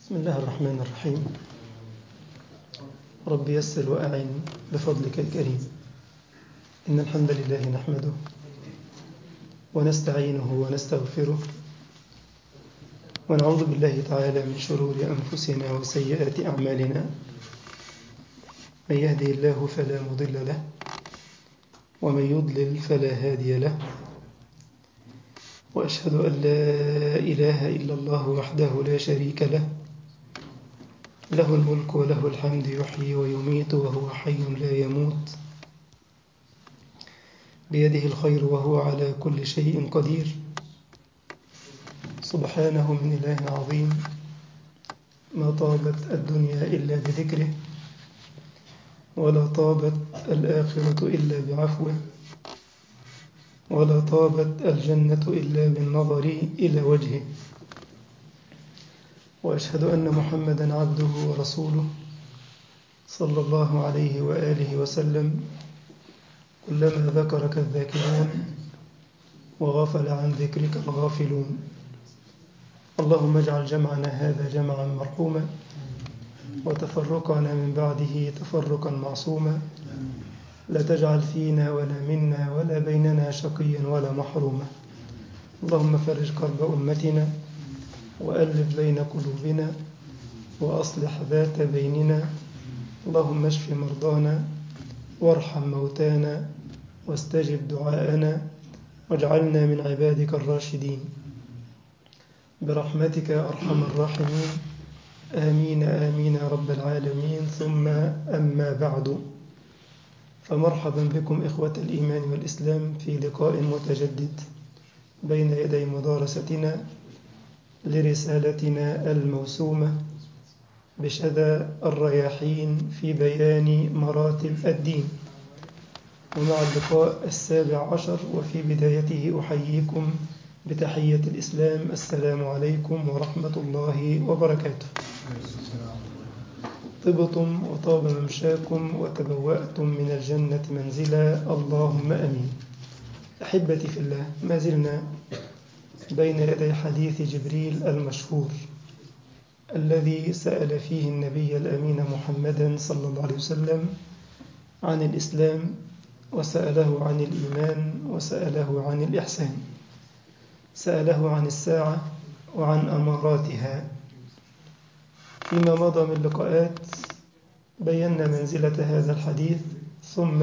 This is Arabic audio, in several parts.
بسم الله الرحمن الرحيم. رب يسر وأعن بفضلك الكريم. إن الحمد لله نحمده ونستعينه ونستغفره ونعوذ بالله تعالى من شرور أنفسنا وسيئات أعمالنا. من يهدي الله فلا مضل له ومن يضلل فلا هادي له، وأشهد أن لا إله إلا الله وحده لا شريك له، له الملك وله الحمد، يحيي ويميت وهو حي لا يموت، بيده الخير وهو على كل شيء قدير. سبحانه من إله عظيم، ما طابت الدنيا إلا بذكره، ولا طابت الآخرة إلا بعفوه، ولا طابت الجنة إلا بالنظر إلى وجهه. وأشهد أن محمدًا عبده ورسوله صلى الله عليه وآله وسلم. كلما ذكرك الذاكرون وغفل عن ذكرك الغافلون. اللهم اجعل جمعنا هذا جمعا مرحوما، وتفرقنا من بعده تفرقا معصوما. لا تجعل فينا ولا منا ولا بيننا شقيا ولا محروما. اللهم فرج كرب أمتنا وألف بين قلوبنا وأصلح ذات بيننا. اللهم اشف مرضانا وارحم موتانا واستجب دعاءنا، واجعلنا من عبادك الراشدين برحمتك يا أرحم الراحمين. آمين آمين يا رب العالمين. ثم أما بعد، فمرحبا بكم إخوة الإيمان والإسلام في لقاء متجدد بين يدي مدارستنا لرسالتنا الموسومة بشذا الرياحين في بيان مراتب الدين، ومع اللقاء 17، وفي بدايته أحييكم بتحية الإسلام. السلام عليكم ورحمة الله وبركاته. طبتم وطاب ممشاكم وتبوأتم من الجنة منزلا، اللهم أمين. أحبتي في الله، ما زلنا بين يدي حديث جبريل المشهور الذي سأل فيه النبي الأمين محمدا صلى الله عليه وسلم عن الإسلام، وسأله عن الإيمان، وسأله عن الإحسان. سأله عن الساعة وعن أماراتها. فيما مضى من لقاءات بينا منزلة هذا الحديث، ثم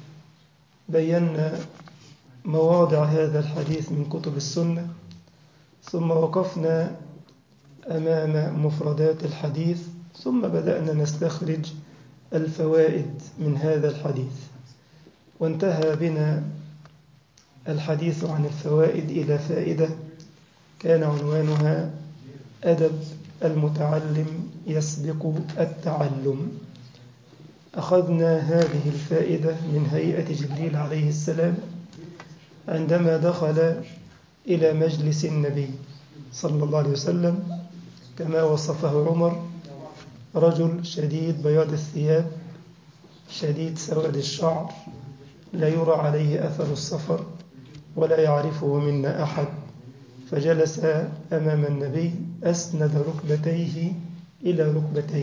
بينا مواضع هذا الحديث من كتب السنة، ثم وقفنا أمام مفردات الحديث، ثم بدأنا نستخرج الفوائد من هذا الحديث. وانتهى بنا الحديث عن الفوائد إلى فائدة كان عنوانها أدب المتعلم يسبق التعلم. أخذنا هذه الفائدة من هيئة جبريل عليه السلام عندما دخل إلى مجلس النبي صلى الله عليه وسلم، كما وصفه عمر: رجل شديد بياض الثياب، شديد سواد الشعر، لا يرى عليه أثر السفر، ولا يعرفه منا أحد. فجلس أمام النبي، أسند ركبتيه إلى ركبتيه،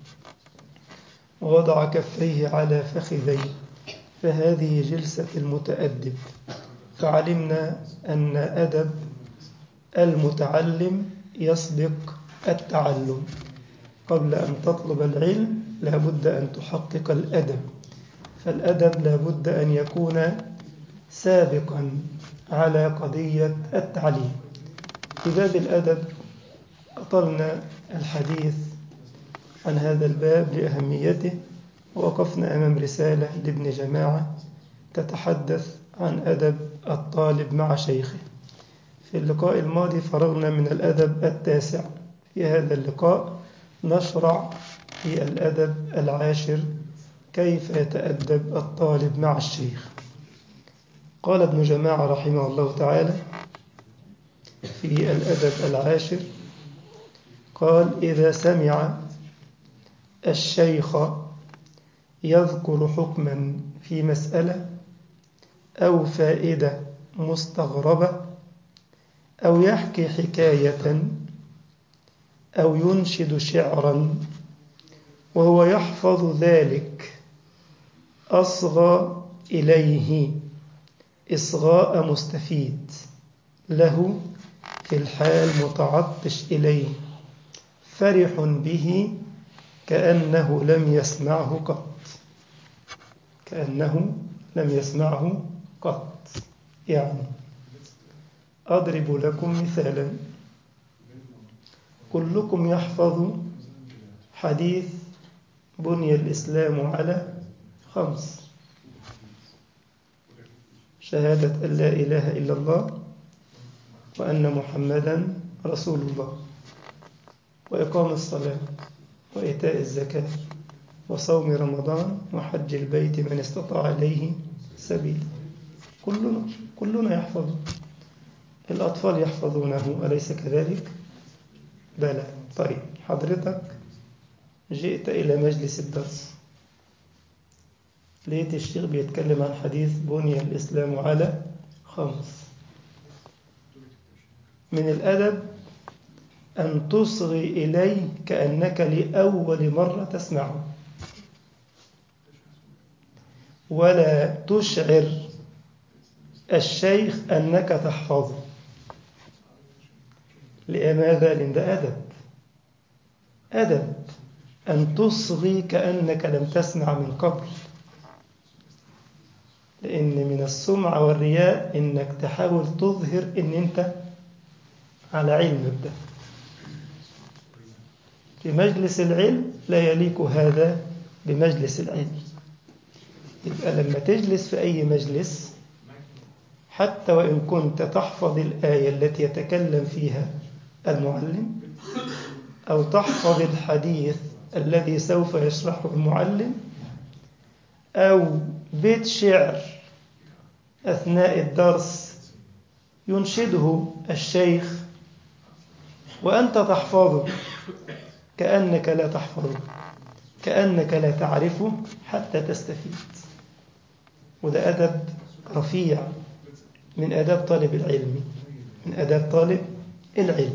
ووضع كفيه على فخذيه. فهذه جلسة المتأدب. فعلمنا أن أدب المتعلم يسبق التعلم. قبل أن تطلب العلم لابد أن تحقق الأدب، فالأدب لابد أن يكون سابقا على قضية التعليم. في باب الأدب أطلنا الحديث عن هذا الباب لأهميته، ووقفنا أمام رسالة لابن جماعة تتحدث عن أدب الطالب مع شيخه. في اللقاء الماضي فرغنا من الأدب 9. في هذا اللقاء نشرع في الأدب 10، كيف يتأدب الطالب مع الشيخ. قال ابن جماعة رحمه الله تعالى في الأدب 10، قال: إذا سمع الشيخ يذكر حكما في مسألة أو فائدة مستغربة، أو يحكي حكاية أو ينشد شعرا وهو يحفظ ذلك أصغى إليه إصغاء مستفيد له في الحال متعطش إليه فرح به كأنه لم يسمعه قط، كأنه لم يسمعه قط. يعني أضرب لكم مثالا، كلكم يحفظ حديث بني الإسلام على 5: شهادة أن لا إله إلا الله وأن محمدا رسول الله، وإقام الصلاة، وإيتاء الزكاة، وصوم رمضان، وحج البيت من استطاع إليه سبيلا. كلنا يحفظ، الأطفال يحفظونه، أليس كذلك؟ بلى. طيب حضرتك جئت إلى مجلس الدرس، لقيت الشيخ بيتكلم عن حديث بني الإسلام على 5. من الأدب أن تصغي إليه كأنك لأول مرة تسمعه، ولا تشعر الشيخ أنك تحفظه. لماذا؟ لأن ده أدب أن تصغي كأنك لم تسمع من قبل، لأن من السمعة والرياء إنك تحاول تظهر إن أنت على علم بده. في مجلس العلم لا يليق هذا بمجلس العلم. يبقى لما تجلس في أي مجلس، حتى وإن كنت تحفظ الآية التي يتكلم فيها المعلم، أو تحفظ الحديث الذي سوف يشرحه المعلم، أو بيت شعر أثناء الدرس ينشده الشيخ وأنت تحفظه، كأنك لا تحفظه، كأنك لا تعرفه حتى تستفيد. وده أدب رفيع من آداب طالب العلم، من آداب طالب العلم.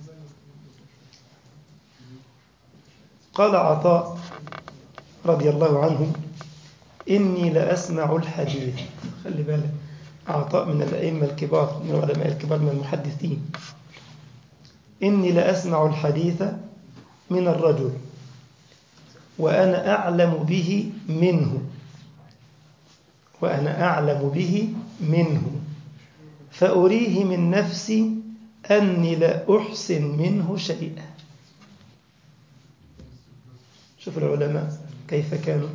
قال عطاء رضي الله عنه: إني لأسمع الحديث. خلي بالك، عطاء من الأئمة الكبار، من العلماء الكبار، من المحدثين. إني لأسمع الحديث من الرجل وأنا أعلم به منه، وأنا أعلم به منه، فأريه من نفسي أني لا أحسن منه شيئا. شوف العلماء كيف كانوا،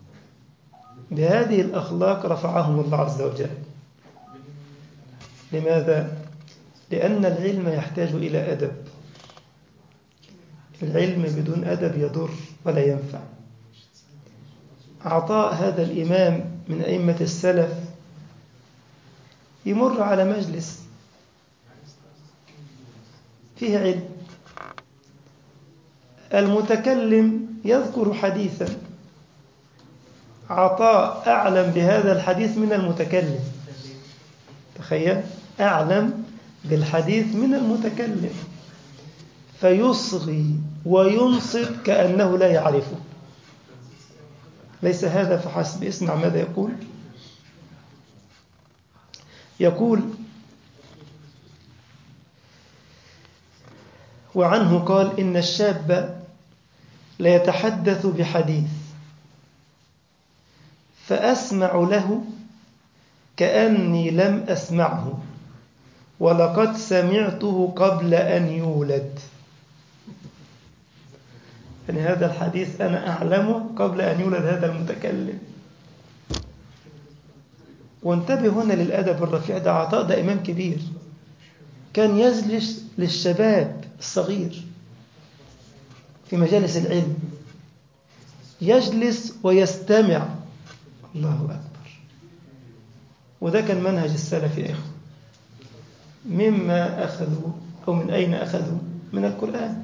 بهذه الأخلاق رفعهم الله عز وجل. لماذا؟ لأن العلم يحتاج إلى أدب. العلم بدون أدب يضر ولا ينفع. عطاء هذا الإمام من أئمة السلف يمر على مجلس فيه علم، المتكلم يذكر حديثا، عطاء أعلم بهذا الحديث من المتكلم. تخيل، أعلم بالحديث من المتكلم، فيصغي وينصت كأنه لا يعرفه. ليس هذا فحسب، اسمع ماذا يقول. يقول: وعنه قال: إن الشاب ليتحدث بحديث فأسمع له كأني لم أسمعه، ولقد سمعته قبل أن يولد. يعني هذا الحديث أنا أعلمه قبل أن يولد هذا المتكلم. وانتبه هنا للأدب الرفيع ده. عطاء ده إمام كبير، كان يجلس للشباب الصغير في مجالس العلم، يجلس ويستمع. الله أكبر. وده كان منهج السلف يا إخوة. مما أخذوا أو من أين أخذوا؟ من القرآن.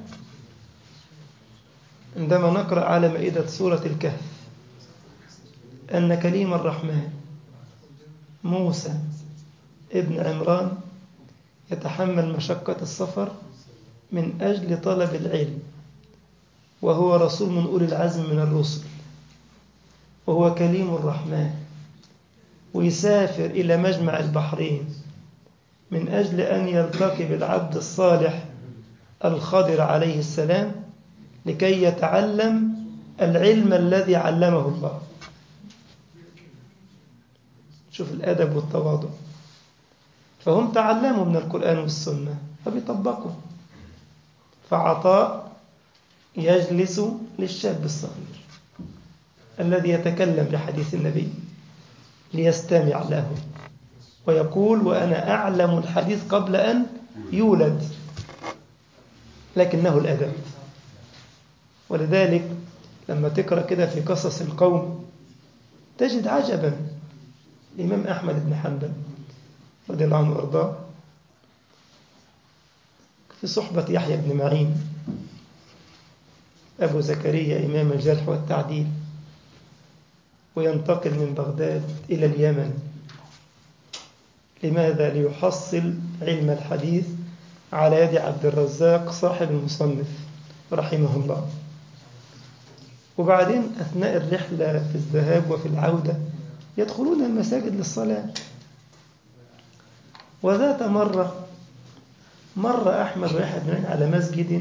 عندما نقرأ على مائدة سورة الكهف أن كليم الرحمن موسى ابن عمران يتحمل مشقة السفر من أجل طلب العلم، وهو رسول من أولي العزم من الرسل، وهو كليم الرحمن، ويسافر إلى مجمع البحرين من أجل أن يلتقي بالعبد الصالح الخضر عليه السلام لكي يتعلم العلم الذي علمه الله. شوف الأدب والتواضع. فهم تعلموا من القرآن والسنة فبيطبقوا. فعطاء يجلس للشاب الصغير الذي يتكلم بحديث النبي ليستمع له ويقول وأنا أعلم الحديث قبل أن يولد، لكنه الأدب. ولذلك لما تقرأ كده في قصص القوم تجد عجبا. الإمام أحمد بن حنبل رضي الله عنه وأرضاه في صحبة يحيى بن معين أبو زكريا إمام الجرح والتعديل، وينتقل من بغداد إلى اليمن. لماذا؟ ليحصل علم الحديث على يد عبد الرزاق صاحب المصنف رحمه الله. وبعدين أثناء الرحلة في الذهاب وفي العودة يدخلون المساجد للصلاة. وذات مر أحمد ويحيى بن معين على مسجد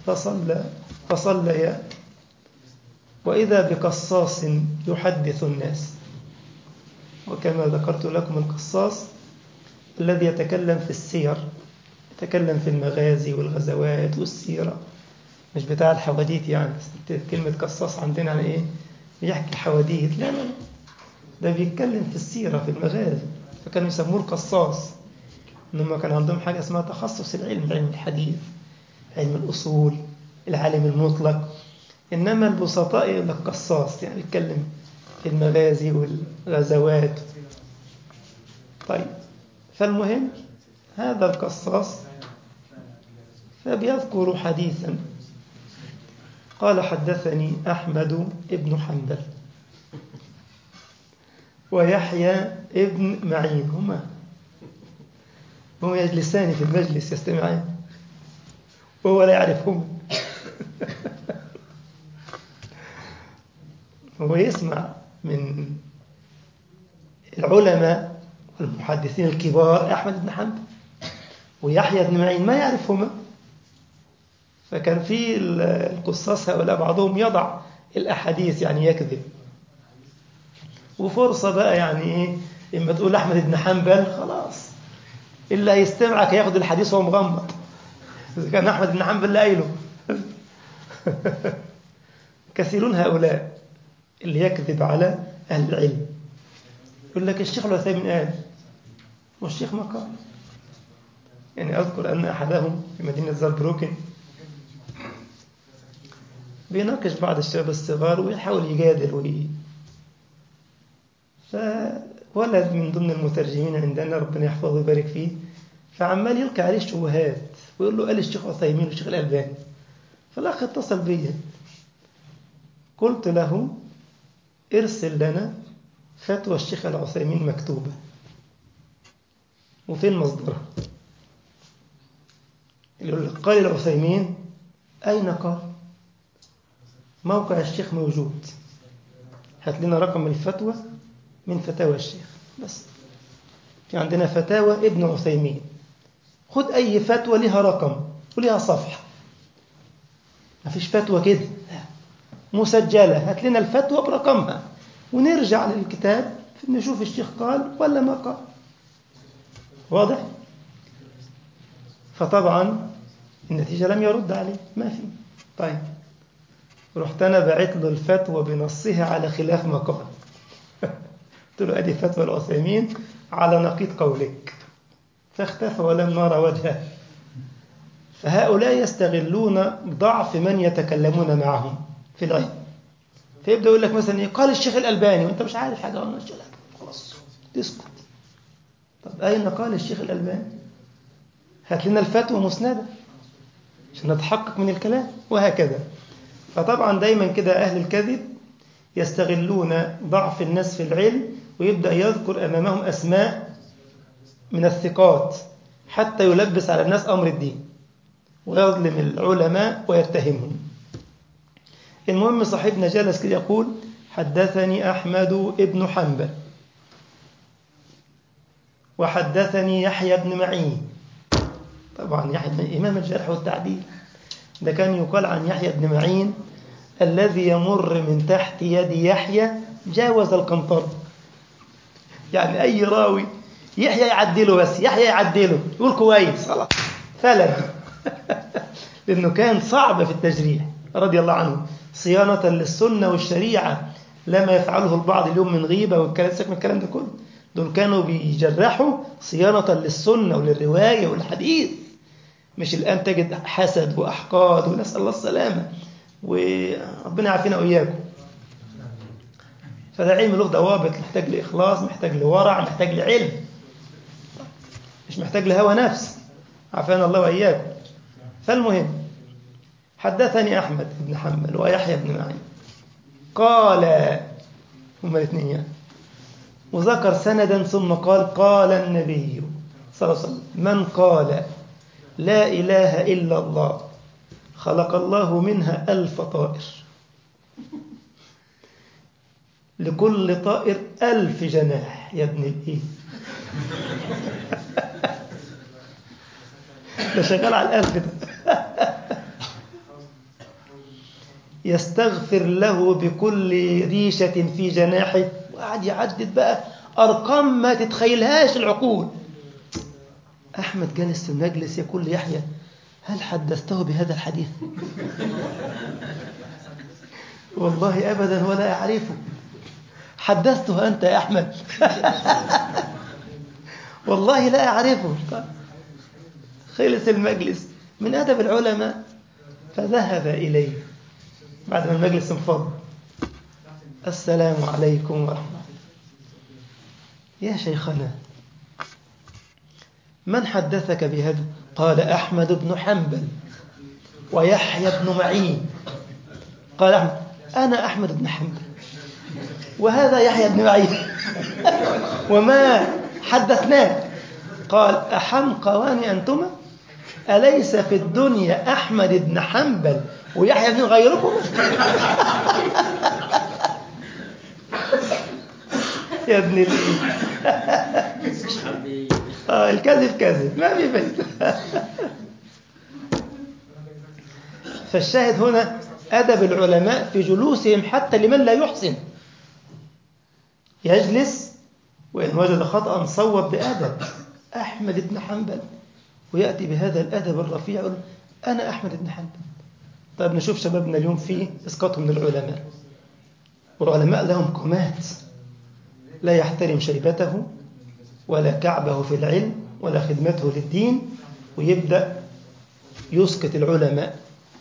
فصليا، وإذا بقصاص يحدث الناس. وكما ذكرت لكم القصاص الذي يتكلم في السير، يتكلم في المغازي والغزوات والسيرة، مش بتاع الحواديت. يعني كلمة قصاص عندنا يعني إيه؟ بيحكي الحواديت. لا لا، ده بيتكلم في السيرة في المغازي، فكانوا يسموه القصاص. إنما كان عندهم حاجة اسمها تخصص العلم، علم الحديث، علم الأصول، العالم المطلق. إنما البسطاء يقول لك قصاص، يعني يتكلم في المغازي والغزوات. طيب، فالمهم هذا القصاص فبيذكر حديثا قال حدثني أحمد ابن حنبل ويحيى ابن معين، هما يجلسان في المجلس يستمعان وهو لا يعرفهم. هو يسمع من العلماء والمحدثين الكبار أحمد بن حنبل ويحيى بن معين، ما يعرفهما. فكان في القصاص هؤلاء بعضهم يضع الأحاديث، يعني يكذب. وفرصة بقى يعني إيه، إما تقول أحمد بن حنبل خلاص إلا يستمعك ياخد الحديث وهو مغمض، إذا كان أحمد بن حنبل لا قايله. كثيرون هؤلاء اللي يكذب على أهل العلم. يقول لك الشيخ العثيمين قال، والشيخ ما قال. يعني أذكر أن أحدهم في مدينة زربروكن بيناقش بعض الشباب الصغار ويحاول يجادل فولد من ضمن المترجمين عندنا ربنا يحفظه ويبارك فيه، فعمال يلقي عليه الشبهات ويقول له قال الشيخ عثيمين والشيخ الألباني. فالأخ اتصل بي، قلت له ارسل لنا فتوى الشيخ العثيمين مكتوبة وفين مصدرها. اللي قال العثيمين أين قال؟ موقع الشيخ موجود، هات لنا رقم الفتوى من فتاوى الشيخ. بس في عندنا فتاوى ابن عثيمين، خد أي فتوى لها رقم ولها صفحة. ما فيش فتوى كده مسجلة، هات لنا الفتوى برقمها ونرجع للكتاب نشوف الشيخ قال ولا ما قال. واضح؟ فطبعا النتيجة لم يرد عليه، ما في. طيب، رحت أنا بعت له الفتوى بنصها على خلاف ما قال. قلت له أدي فتوى العثيمين على نقيض قولك، فاختفى ولم نرى وجهه. فهؤلاء يستغلون ضعف من يتكلمون معهم في العلم، فيبدأ يقول لك مثلا قال الشيخ الألباني وأنت مش عارف حاجة عن الشيخ الألباني، خلاص تسكت. طب أين قال الشيخ الألباني؟ هات لنا الفتوى مسندة عشان نتحقق من الكلام، وهكذا. فطبعا دايما كده أهل الكذب يستغلون ضعف الناس في العلم، ويبدأ يذكر أمامهم أسماء من الثقات حتى يلبس على الناس أمر الدين. ويظلم العلماء ويتهمهم. المهم صاحبنا جلس كده يقول: حدثني أحمد بن حنبل، وحدثني يحيى بن معين. طبعا يحيى بن إمام الجرح والتعديل، ده كان يقال عن يحيى بن معين: الذي يمر من تحت يد يحيى جاوز القنطرة. يعني أي راوي يحيى يعدله، بس يحيى يعدله يقول كويس خلاص فلد. لأنه كان صعب في التجريح رضي الله عنه، صيانة للسنة والشريعة، لما يفعله البعض اليوم من غيبة والكلام من الكلام ده كله. دول كانوا بيجرحوا صيانة للسنة وللرواية والحديث، مش الآن تجد حسد وأحقاد، ونسأل الله السلامة وربنا يعافينا وإياكم. فده علم له ضوابط، محتاج لإخلاص، محتاج لورع، محتاج لعلم، مش محتاج لهوى نفس، عافانا الله وإياكم. فالمهم حدثني أحمد بن حنبل ويحيى بن معين قال، هما الاثنين يعني، وذكر سندا ثم قال: قال النبي صلى الله عليه وسلم: من قال لا إله إلا الله خلق الله منها 1000 طائر، لكل طائر 1000 جناح. يا ابن الإيه، ده شغال على 1000 ده. يستغفر له بكل ريشة في جناحه، وقعد يعدد بقى أرقام ما تتخيلهاش العقول. أحمد جالس في المجلس يقول ليحيى: هل حدثته بهذا الحديث؟ والله أبدا ولا أعرفه. حدثته أنت يا أحمد؟ والله لا أعرفه. خلص المجلس من أدب العلماء، فذهب إليه بعد ما المجلس انفض: السلام عليكم ورحمة الله. يا شيخنا، من حدثك بهذا؟ قال: أحمد بن حنبل ويحيى بن معين. قال أحمد: أنا أحمد بن حنبل وهذا يحيى بن معين، وما حدثناك. قال: أحمقوان أنتما؟ أليس في الدنيا أحمد بن حنبل ويحيى بن غيركم؟ يا ابن الكذب كذب، ما في بيت. فالشاهد هنا أدب العلماء في جلوسهم حتى لمن لا يحسن، يجلس وإن وجد خطأ صوب بأدب. أحمد بن حنبل، ويأتي بهذا الأدب الرفيع: أنا أحمد بن حنبل. طيب نشوف شبابنا اليوم في إسقاطهم للعلماء، والعلماء لهم قامات، لا يحترم شيبته ولا كعبه في العلم ولا خدمته للدين، ويبدأ يسقط العلماء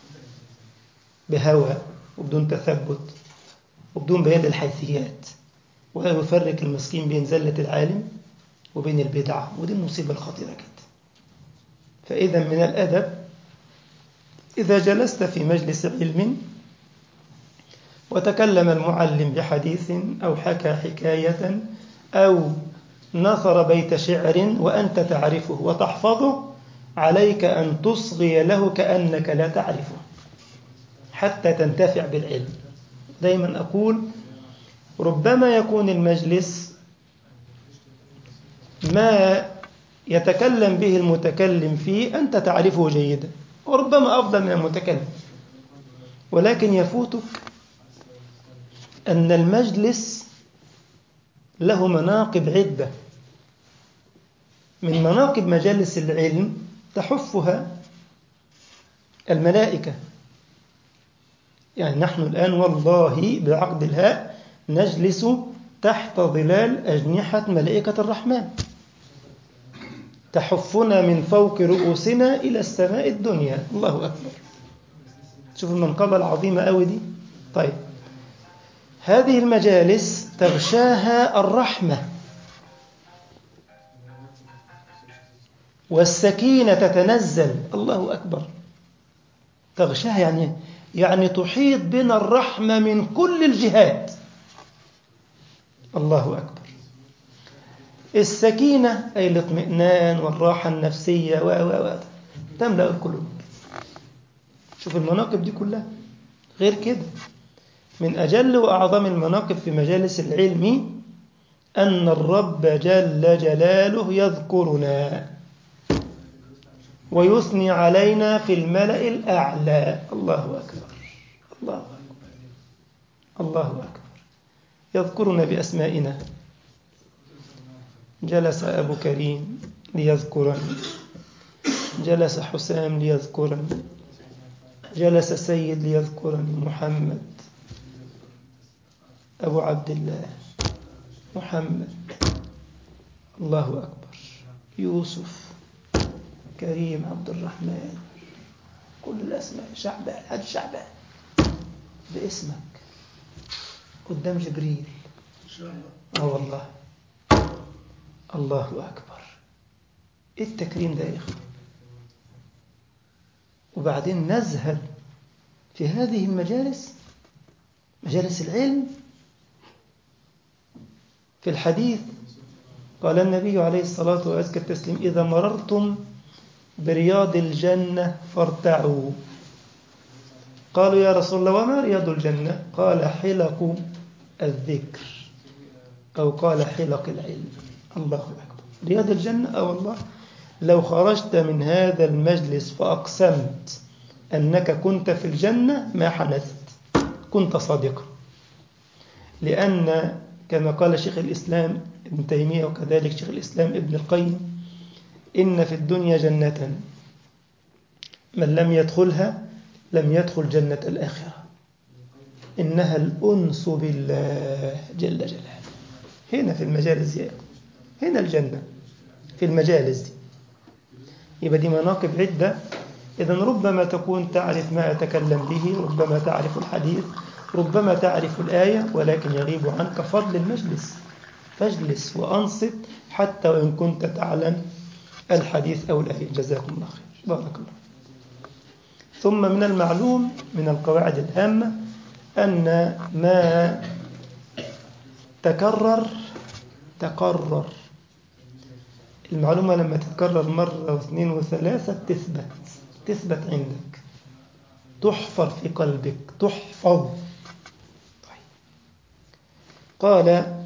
بهوى وبدون تثبت وبدون بيان الحيثيات، ويفرق المسكين بين زلة العالم وبين البدعة، ودي المصيبة الخطيرة جدا. فإذا من الأدب إذا جلست في مجلس علم وتكلم المعلم بحديث أو حكى حكاية أو نثر بيت شعر وأنت تعرفه وتحفظه، عليك أن تصغي له كأنك لا تعرفه حتى تنتفع بالعلم. دايما أقول: ربما يكون المجلس ما يتكلم به المتكلم فيه أنت تعرفه جيدا، وربما أفضل من المتكلم، ولكن يفوتك أن المجلس له مناقب عدة. من مناقب مجالس العلم تحفها الملائكة. يعني نحن الآن والله بعقد الهاء نجلس تحت ظلال أجنحة ملائكة الرحمن تحفنا من فوق رؤوسنا إلى السماء الدنيا. الله أكبر، شوف المنقبة العظيمة أوي دي. طيب، هذه المجالس تغشاها الرحمة والسكينة تتنزل. الله أكبر، تغشاها يعني تحيط بنا الرحمة من كل الجهات. الله أكبر. السكينة أي الاطمئنان والراحة النفسية تملأ القلوب. شوف المناقب دي كلها. غير كده من أجل وأعظم المناقب في مجالس العلم أن الرب جل جلاله يذكرنا ويثني علينا في الملأ الأعلى. الله أكبر، الله أكبر، الله أكبر. يذكرنا بأسمائنا. جلس أبو كريم ليذكرني، جلس حسام ليذكرني، جلس سيد ليذكرني، محمد، أبو عبد الله، محمد، الله أكبر، يوسف، كريم، عبد الرحمن، كل الأسماء، شعبان، حاج شعبان، باسمك قدام جبريل. والله الله أكبر. إيه التكريم ده يا إخوة؟ وبعدين نزهد في هذه المجالس، مجالس العلم. في الحديث قال النبي عليه الصلاة وأزكى التسليم: إذا مررتم برياض الجنة فارتعوا. قالوا يا رسول الله وما رياض الجنة؟ قال حلق الذكر، أو قال حلق العلم. الله أكبر. رياض الجنة والله لو خرجت من هذا المجلس فأقسمت أنك كنت في الجنة ما حنثت، كنت صادقا. لأن كما قال شيخ الإسلام ابن تيمية وكذلك شيخ الإسلام ابن القيم: إن في الدنيا جنة من لم يدخلها لم يدخل جنة الآخرة، إنها الأنس بالله جل جلاله. هنا في المجالس دي، هنا الجنة في المجالس دي. يبقى دي مناقب عدة. إذن ربما تكون تعرف ما أتكلم به، ربما تعرف الحديث، ربما تعرف الآية، ولكن يغيب عنك فضل المجلس. فاجلس وأنصت حتى وإن كنت تعلم الحديث أو الآية. جزاكم الله خير، بارك الله. ثم من المعلوم من القواعد الهامة أن ما تكرر. المعلومة لما تتكرر مرة واثنين وثلاثة تثبت عندك، تحفر في قلبك، تحفظ. طيب. قال: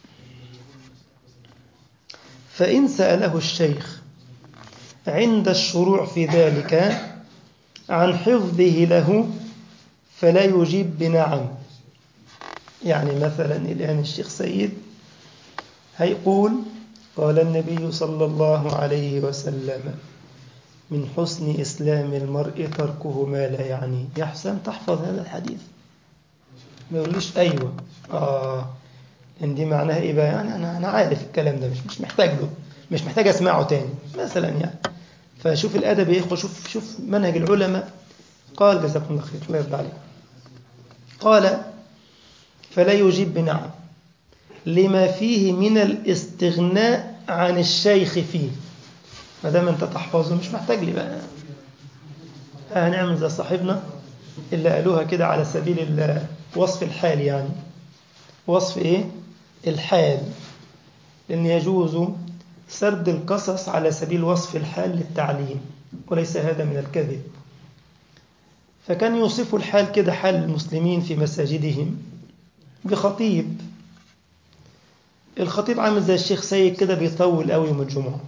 فإن سأله الشيخ عند الشروع في ذلك عن حفظه له فلا يجيب بنعم. يعني مثلا الآن الشيخ سيد هيقول: قال النبي صلى الله عليه وسلم: من حسن إسلام المرء تركه ما لا يعنيه. يا حسام تحفظ هذا الحديث؟ ما يقوليش أيوة إن دي معناها إيه بقى؟ يعني أنا عارف الكلام ده، مش محتاج له، مش محتاج أسمعه تاني مثلا يعني. فشوف الأدب يا إخوة، شوف منهج العلماء. قال جزاكم الله خير، الله يرضى عليك. قال: فلا يجيب بنعم لما فيه من الاستغناء عن الشيخ فيه. ما دام انت تحفظه مش محتاج لي بقى. هنعمل زي صاحبنا اللي قالوها كده على سبيل وصف الحال، يعني وصف ايه الحال، لأن يجوز سرد القصص على سبيل وصف الحال للتعليم، وليس هذا من الكذب. فكان يوصف الحال كده، حال المسلمين في مساجدهم بخطيب. الخطيب عامل زي الشيخ سيد كده، بيطول قوي يوم الجمعة.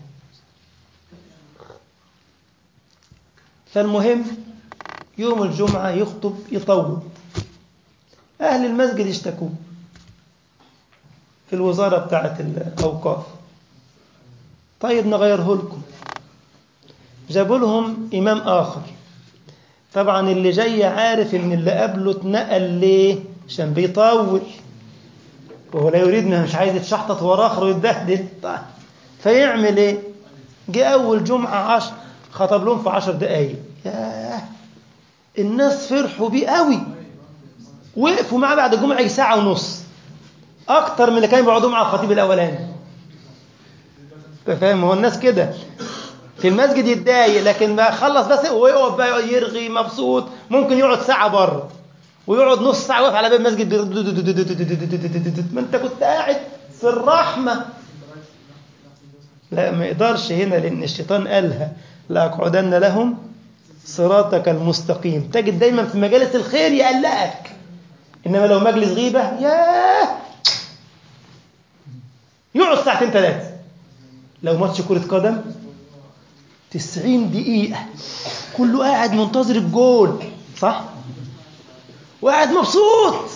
فالمهم يوم الجمعة يخطب يطول، أهل المسجد يشتكوا في الوزارة بتاعة الأوقاف. طيب نغيره لكم. جابوا لهم إمام آخر. طبعا اللي جاي عارف إن اللي قبله اتنقل ليه عشان بيطول، وهو لا يريد، مش عايز يتشحطط وراه آخر ويتبهدل. طيب فيعمل إيه؟ جاء أول جمعة خطب لهم في 10 دقايق. ياه، الناس فرحوا بيه قوي، وقفوا معاه بعد الجمعة ساعة ونص، أكتر من اللي كانوا بيقعدوا مع الخطيب الأولاني. فاهم؟ هو الناس كده في المسجد يتضايق، لكن ما خلص بس ويقعد بقى يرغي مبسوط. ممكن يقعد ساعة بره ويقعد نص ساعة واقف على باب المسجد. ما انت كنت قاعد في الرحمة. لا، ما يقدرش هنا، لأن الشيطان قالها: لأقعدن لهم صراطك المستقيم. تجد دايما في مجالس الخير يقلقك، إنما لو مجلس غيبة يقعد ساعتين 3. لو ماتش كرة قدم 90 دقيقة كله قاعد منتظر الجول، صح؟ وقاعد مبسوط.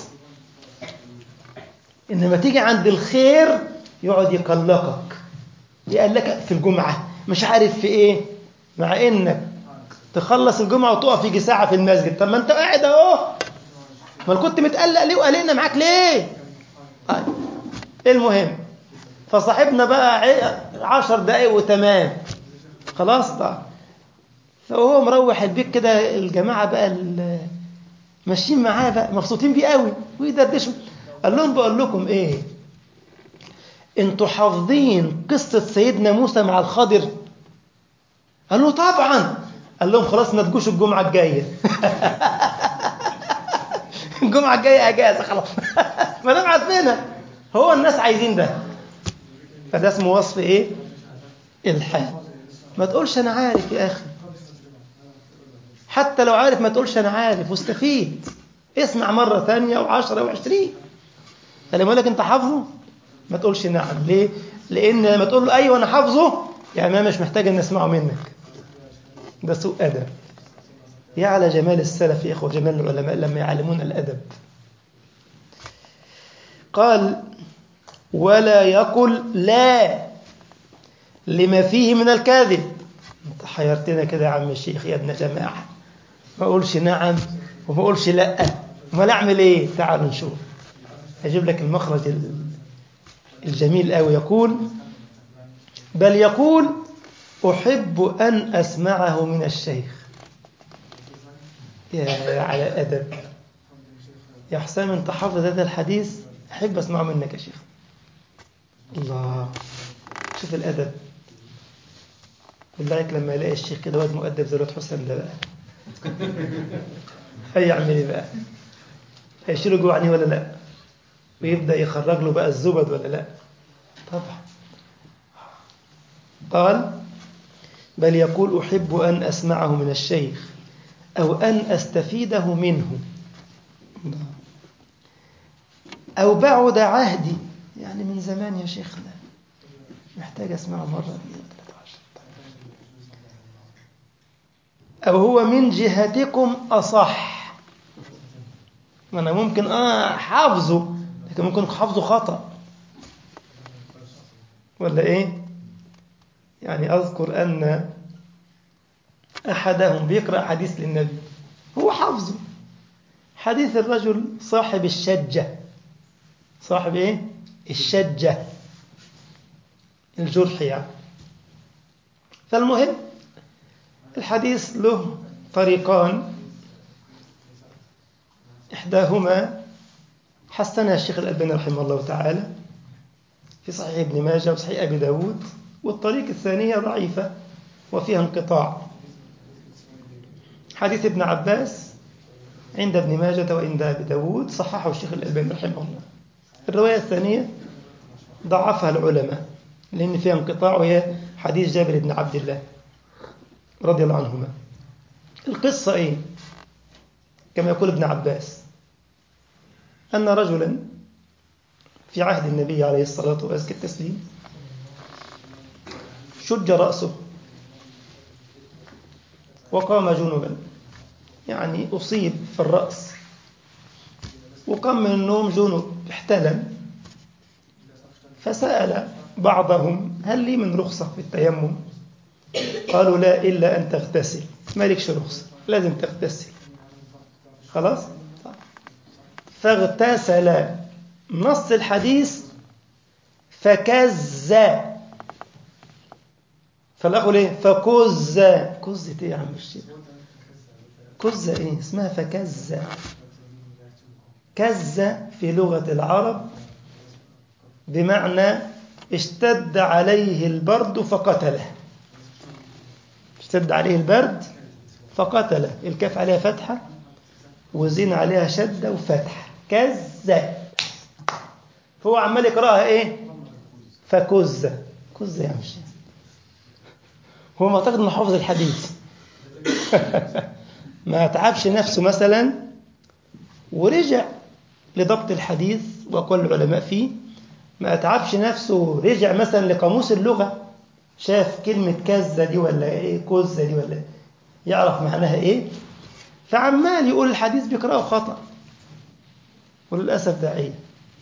إنما تيجي عند الخير يقعد يقلقك، يقلقك في الجمعة مش عارف في إيه، مع إنك تخلص الجمعة وتقف يجي ساعة في المسجد. طب ما أنت قاعد أهو، ما كنت متقلق ليه وقلقنا معاك ليه؟ طيب المهم، فصاحبنا بقى 10 دقايق وتمام خلاص. طيب فهو مروح البيت كده، الجماعة بقى ماشيين معاه بقى مبسوطين بيه قوي ويدردشوا. قال لهم بقول لكم ايه، انتوا حافظين قصة سيدنا موسى مع الخضر؟ قالوا طبعا. قال لهم خلاص ما تجوش الجمعة الجاية. الجمعة الجاية اجازة خلاص. ما دام عارفينها، هو الناس عايزين ده. فده اسمه وصف ايه؟ الحال. ما تقولش انا عارف يا اخي، حتى لو عارف ما تقولش أنا عارف، واستفيد. اسمع مرة ثانية و10 و20. فلما يقول لك أنت حافظه ما تقولش نعم. ليه؟ لأن لما تقول له أيوة أنا حافظه، يعني ما مش محتاج أن نسمعه منك. ده سوء أدب. يا على جمال السلف يا إخوة، جمال العلماء لما يعلمون الأدب. قال ولا يقل لا لما فيه من الكاذب. أنت حيرتنا كده يا عم الشيخ يا ابن جماعة، ما أقولش نعم وما أقولش لا، ما نعمل إيه؟ تعالوا نشوف. أجيب لك المخرج الجميل أوي. يقول بل يقول أحب أن أسمعه من الشيخ. يا على أدب يا حسام، أنت حافظ هذا الحديث، أحب أسمعه منك يا شيخ. الله، شوف الأدب. بالله عليك لما يلاقي الشيخ كده واد مؤدب زي الواد حسام ده بقى، هيعمل إيه بقى؟ هيشيله جوه عينيه ولا لا؟ ويبدأ يخرج له بقى الزبد ولا لا؟ طبعا. قال بل يقول أحب أن أسمعه من الشيخ أو أن أستفيده منه، أو بعد عهدي، يعني من زمان يا شيخنا محتاج أسمعه مرة 13، أو هو من جهتكم أصح. أنا ممكن حافظه، لكن ممكن حافظه خطأ ولا إيه؟ يعني أذكر أن أحدهم بيقرأ حديث للنبي، هو حافظه، حديث الرجل صاحب الشجة. صاحب إيه؟ الشجة، الجرح يعني. فالمهم الحديث له طريقان، إحداهما حسنها الشيخ الألباني رحمه الله تعالى في صحيح ابن ماجه وصحيح أبي داود، والطريق الثانية ضعيفة وفيها انقطاع. حديث ابن عباس عند ابن ماجه وعند أبي داود صححه الشيخ الألباني رحمه الله. الرواية الثانية ضعفها العلماء لأن فيها انقطاع، وهي حديث جابر بن عبد الله رضي الله عنهما. القصة إيه؟ كما يقول ابن عباس أن رجلا في عهد النبي عليه الصلاة وأزكى التسليم شج رأسه وقام جنبا، يعني أصيب في الرأس وقام من النوم جنب، احتلم. فسأل بعضهم هل لي من رخصة في التيمم؟ قالوا لا إلا أن تغتسل، ما لكش رخصة، لازم تغتسل. خلاص. فاغتسل، نص الحديث فكز. فالأخو ليه فكز؟ كزة ايه يا عم الشيخ؟ كزة ايه اسمها؟ فكز. كز في لغة العرب بمعنى اشتد عليه البرد فقتله. اشتد عليه البرد فقتله، الكاف عليها فتحة وزين عليها شدة وفتحة، كز. هو عمال يقرأها ايه؟ فكز. كز يا عم الشيخ، هو معتقد انه حافظ الحديث. ما أتعبش نفسه مثلا ورجع لضبط الحديث وقال العلماء فيه، ما أتعبش نفسه رجع مثلا لقاموس اللغة، شاف كلمة كذا دي ولا إيه، كذا دي ولا إيه، يعرف معناها إيه، فعمال يقول الحديث بيقرأه خطأ، وللأسف داعية.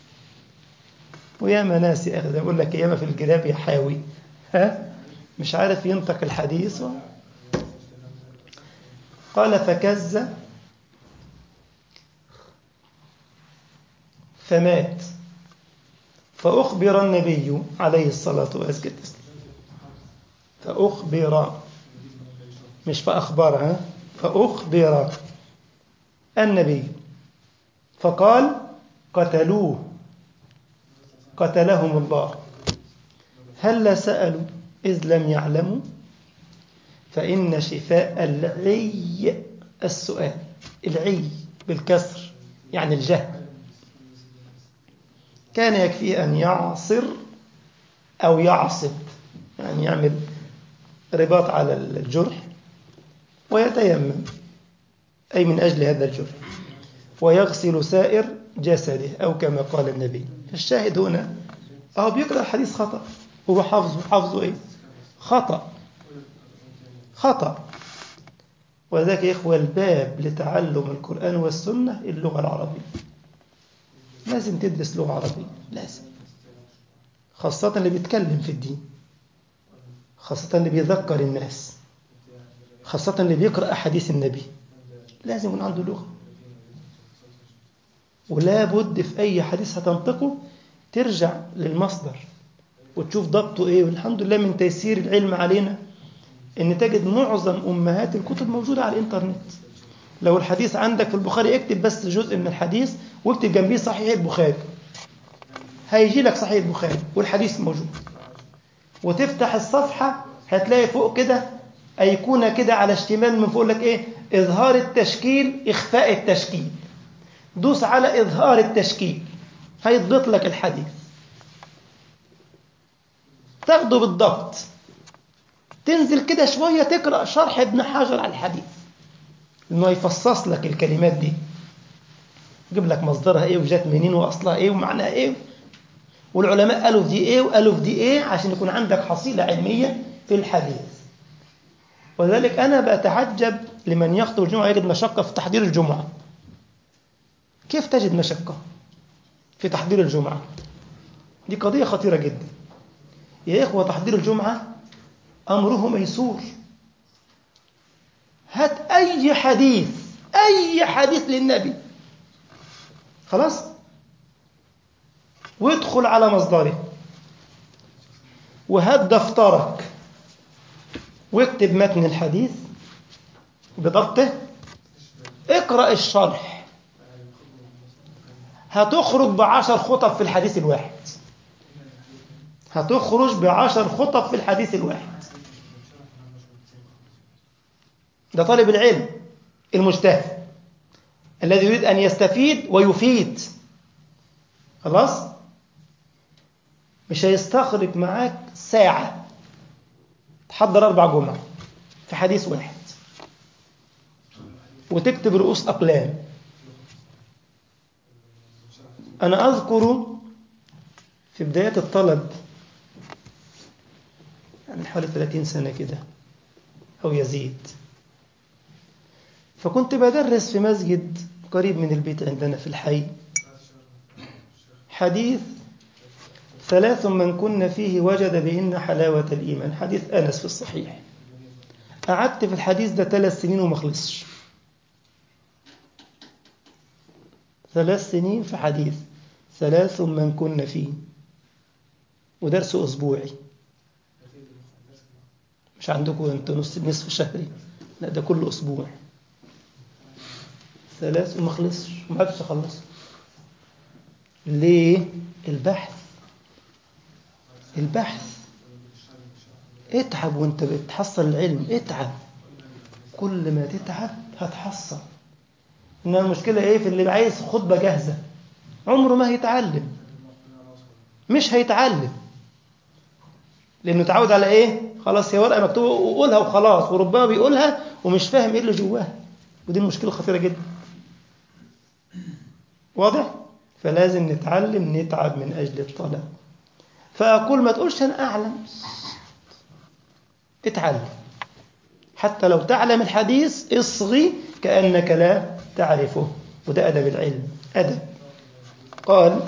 وياما ناس يا أخي يقول لك ياما في الجراب يحاوي، ها، مش عارف ينطق الحديث. قال فكز فمات، فأخبر النبي عليه الصلاة والسلام، فأخبر مش فأخبرها، فأخبر النبي فقال قتلوه قتلهم الله، هل سألوا إذ لم يعلموا، فإن شفاء العي السؤال. العي بالكسر يعني الجهل. كان يكفي أن يعصر أو يعصب، يعني يعمل رباط على الجرح ويتيمم، أي من أجل هذا الجرح، ويغسل سائر جسده أو كما قال النبي. الشاهد هنا بيقرأ الحديث خطأ، هو حافظه إيه؟ خطأ. وذلك يا إخوة الباب لتعلم القرآن والسنة اللغة العربية. لازم تدرس لغة عربية، لازم، خاصة اللي بيتكلم في الدين، خاصة اللي بيذكر الناس، خاصة اللي بيقرأ أحاديث النبي، لازم يكون عنده لغة. ولا بد في أي حديث هتنطقه ترجع للمصدر وتشوف ضبطه إيه. والحمد لله من تيسير العلم علينا إن تجد معظم أمهات الكتب موجودة على الإنترنت. لو الحديث عندك في البخاري اكتب بس جزء من الحديث واكتب جنبيه صحيح البخاري، هيجي لك صحيح البخاري والحديث موجود. وتفتح الصفحة هتلاقي فوق كده أيقونة كده على الشمال من فوق لك إيه، إظهار التشكيل إخفاء التشكيل، دوس على إظهار التشكيل هيضبط لك الحديث، تاخده بالضبط. تنزل كده شوية تقرأ شرح ابن حجر على الحديث، إنه يفصص لك الكلمات دي، يجيب لك مصدرها إيه وجات منين وأصلها إيه ومعناها إيه، والعلماء قالوا في دي إيه وقالوا في دي إيه، عشان يكون عندك حصيلة علمية في الحديث. ولذلك أنا بتعجب لمن يخطب الجمعة يجد مشقة في تحضير الجمعة. كيف تجد مشقة في تحضير الجمعة؟ دي قضية خطيرة جدا يا إخوة. تحضير الجمعة أمره ميسور. هات أي حديث للنبي خلاص، وادخل على مصدره، وهات دفترك واكتب متن الحديث بضبطه، اقرأ الشرح، هتخرج ب10 خطب في الحديث الواحد. ده طالب العلم المجتهد الذي يريد أن يستفيد ويفيد، خلاص، مش هيستغرق معاك ساعة تحضر 4 جمع في حديث واحد وتكتب رؤوس أقلام. أنا أذكر في بداية الطلب يعني حوالي 30 سنة كده أو يزيد، فكنت بدرس في مسجد قريب من البيت عندنا في الحي حديث 3 من كن فيه وجد بهن حلاوة الإيمان، حديث أنس في الصحيح. قعدت في الحديث ده 3 سنين وما خلصش. 3 سنين في حديث 3 من كن فيه، ودرس أسبوعي. مش عندكم أنتوا نصف شهري، لا ده كل أسبوع 3 وما خلصش، ما عرفتش أخلص. ليه؟ البحث. اتعب وانت بتحصل العلم، اتعب، كل ما تتعب هتحصل. إنما المشكلة ايه؟ في اللي عايز خطبة جاهزة عمره ما هيتعلم، مش هيتعلم، لأنه تعود على ايه؟ خلاص هي ورقة مكتوبة وقولها وخلاص، وربما بيقولها ومش فاهم إيه اللي جواها، ودي المشكلة خطيرة جدا. واضح؟ فلازم نتعلم، نتعب من أجل الطلب. فأقول ما تقولش أنا أعلم، اتعلم. حتى لو تعلم الحديث اصغي كأنك لا تعرفه، وده أدب العلم، أدب. قال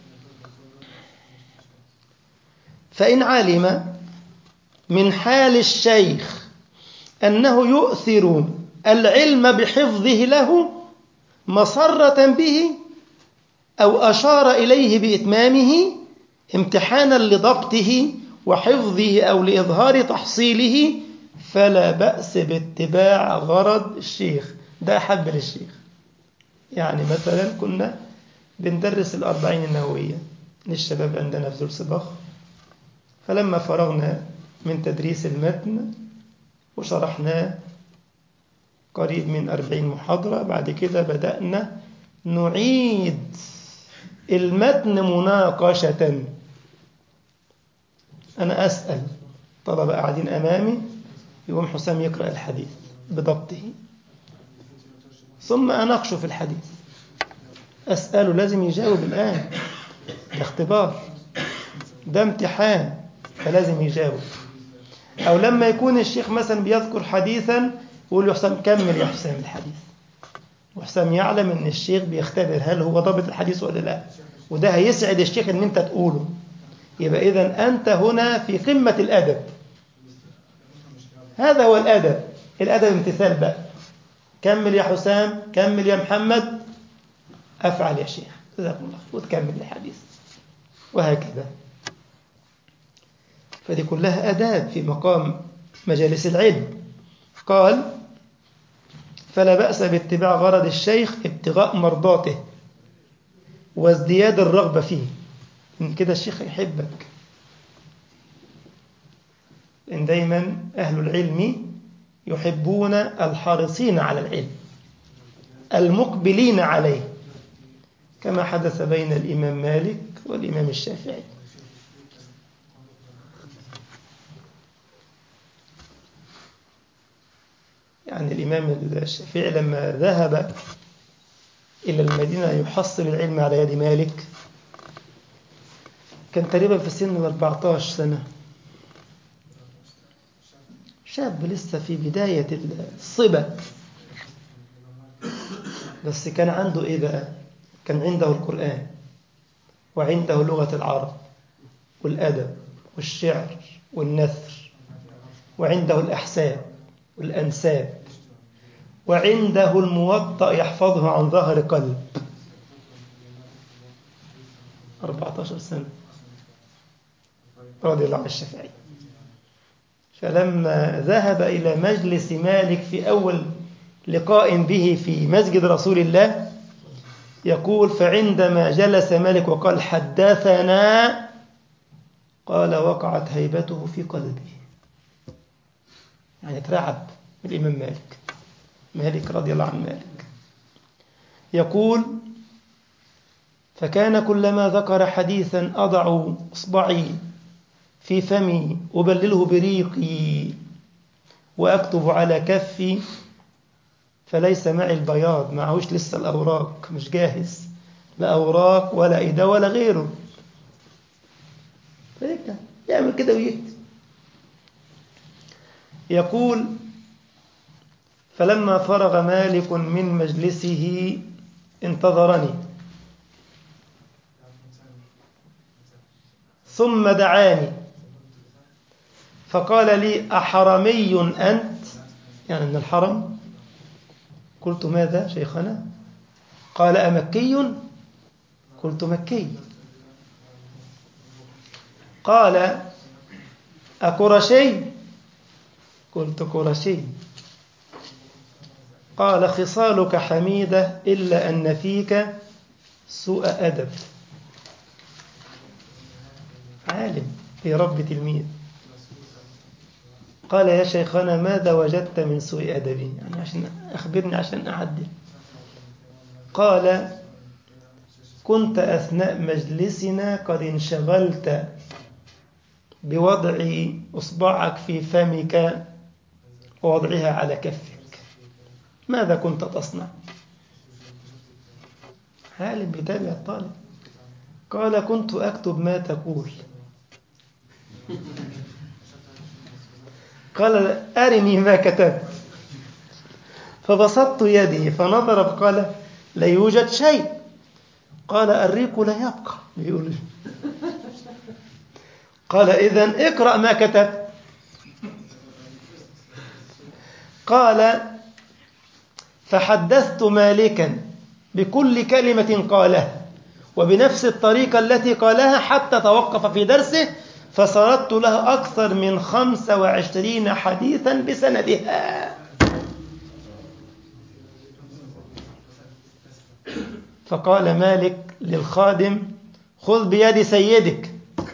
فإن علم من حال الشيخ أنه يؤثر العلم بحفظه له مسرة به أو أشار إليه بإتمامه امتحانا لضبطه وحفظه أو لإظهار تحصيله فلا بأس باتباع غرض الشيخ. ده أحب للشيخ. يعني مثلا كنا بندرس الأربعين النووية للشباب عندنا في زلسباخ، فلما فرغنا من تدريس المتن وشرحناه قريب من 40 محاضرة، بعد كده بدأنا نعيد المتن مناقشة. أنا أسأل طلبة قاعدين أمامي، يقوم حسام يقرأ الحديث بضبطه، ثم أناقشه في الحديث، أسأله لازم يجاوب الآن، ده اختبار، ده امتحان، فلازم يجاوب. أو لما يكون الشيخ مثلا بيذكر حديثا يقول له حسام كمل يا حسام الحديث، وحسام يعلم ان الشيخ بيختبر هل هو ضابط الحديث ولا لا، وده هيسعد الشيخ ان انت تقوله. يبقى إذن أنت هنا في قمة الأدب. هذا هو الأدب. الأدب امتثال بقى، كمل يا حسام، كمل يا محمد، أفعل يا شيخ جزاكم الله، وتكمل الحديث، وهكذا. فدي كلها أداب في مقام مجالس العلم. قال فلا بأس باتباع غرض الشيخ ابتغاء مرضاته وازدياد الرغبة فيه، إن كده الشيخ يحبك. إن دايما أهل العلم يحبون الحريصين على العلم المقبلين عليه، كما حدث بين الإمام مالك والإمام الشافعي. يعني الإمام الشافعي لما ذهب إلى المدينة يحصل العلم على يد مالك كان تقريبا في سن 14 سنة، شاب لسه في بداية الصبا، بس كان عنده إيه بقى؟ كان عنده القرآن، وعنده لغة العرب والأدب والشعر والنثر، وعنده الأحساب والأنساب، وعنده الموطأ يحفظه عن ظهر قلب. 14 سنة رضي الله عن الشافعي. فلما ذهب إلى مجلس مالك في أول لقاء به في مسجد رسول الله يقول فعندما جلس مالك وقال حدثنا، قال وقعت هيبته في قلبي، يعني اترعب من الإمام مالك رضي الله عن مالك. يقول فكان كلما ذكر حديثا أضع إصبعي في فمي أبلله بريقي وأكتب على كفي، فليس معي البياض، معهوش لسه الأوراق، مش جاهز، لا أوراق ولا إداء ولا غيره، فيكتب يعمل كده ويكتب. يقول فلما فرغ مالك من مجلسه انتظرني ثم دعاني فقال لي أحرمي أنت، يعني من الحرم؟ قلت ماذا شيخنا؟ قال أمكي؟ قلت مكي. قال أقرشي؟ قلت قرشي. قال خصالك حميدة إلا أن فيك سوء أدب. عالم في رب تلميذ. قال يا شيخنا ماذا وجدت من سوء أدبي؟ يعني عشان أخبرني عشان أعدل. قال كنت أثناء مجلسنا قد انشغلت بوضع أصبعك في فمك ووضعها على كفك، ماذا كنت تصنع؟ عالم بيتابع الطالب. قال كنت أكتب ما تقول. قال أرني ما كتبت. فبسطت يدي فنظر فقال لا يوجد شيء. قال الريق لا يبقى بيقول. قال إذن اقرأ ما كتبت. قال فحدثت مالكا بكل كلمة قالها وبنفس الطريقة التي قالها حتى توقف في درسه، فسردت له أكثر من 25 حديثا بسندها. فقال مالك للخادم خذ بيد سيدك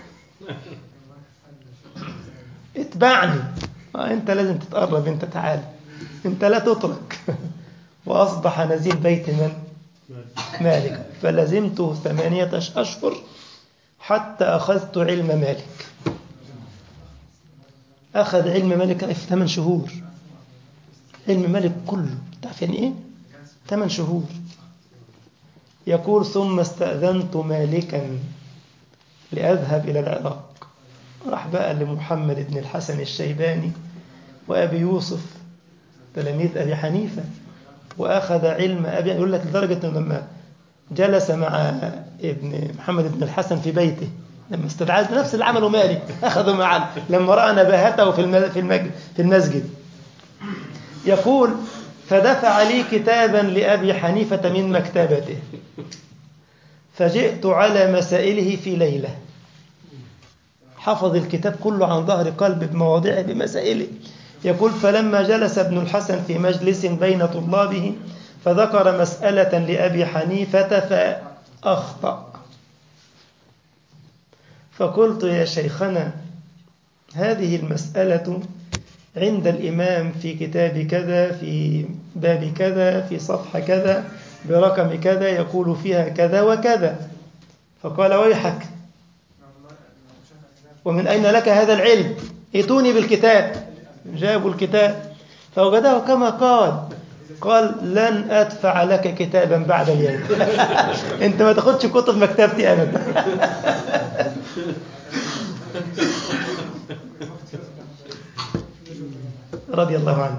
اتبعني. أنت لازم تتقرب، أنت تعال، أنت لا تترك. وأصبح نزيل بيت من؟ مالك. فلزمته 8 أشهر حتى أخذت علم مالك. أخذ علم مالك في 8 شهور. علم مالك كله تعرف يعني إيه؟ 8 شهور. يقول ثم استأذنت مالكا لأذهب إلى العراق. راح بقى لمحمد بن الحسن الشيباني وأبي يوسف تلاميذ أبي حنيفة، وأخذ علم أبي. يقول لك لدرجة أنه لما جلس مع ابن محمد بن الحسن في بيته لما استدعاه نفس اللي عمله مالك أخذوا معه لما رأى نباهته في المسجد. يقول فدفع لي كتابا لأبي حنيفة من مكتبته فجئت على مسائله في ليلة. حفظ الكتاب كله عن ظهر قلب بمواضعه بمسائله. يقول فلما جلس ابن الحسن في مجلس بين طلابه فذكر مسألة لأبي حنيفة فأخطأ. فقلت يا شيخنا هذه المسألة عند الإمام في كتاب كذا في باب كذا في صفحة كذا برقم كذا يقول فيها كذا وكذا. فقال ويحك ومن أين لك هذا العلم؟ ائتوني بالكتاب. جابوا الكتاب فوجده كما قال لن أدفع لك كتابا بعد اليوم. أنت ما تاخدش كتب مكتبتي أبدا. رضي الله عنه.